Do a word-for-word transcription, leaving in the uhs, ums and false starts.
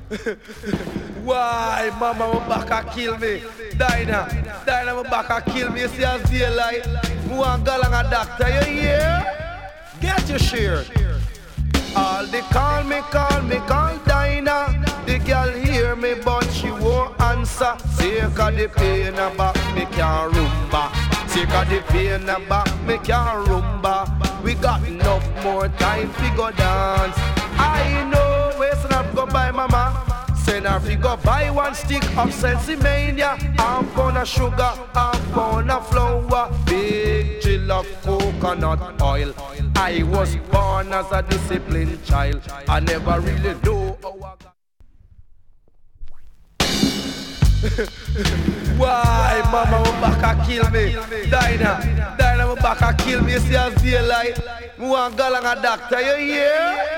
Why, mama, my back a kill me. Dinah, Dinah, my back a kill me. You see as daylight. Me want go along a doctor, you hear? Get your share. All they call me, call me, call Dinah. The girl hear me, but she won't answer. Sick of the pain about me can't rumba. Sick of the pain about me can't rumba. We got enough more time to go dance. I know where's not go by mama. Send her fi go buy one stick of Sensimania. Half pound of sugar, half pound of flour. Big jill of coconut oil. I was born as a disciplined child. I never really know how I got. Why, mama, my back a kill me. Dinah, Dinah, my back a kill me. You see as daylight. Me want go along a doctor, you hear?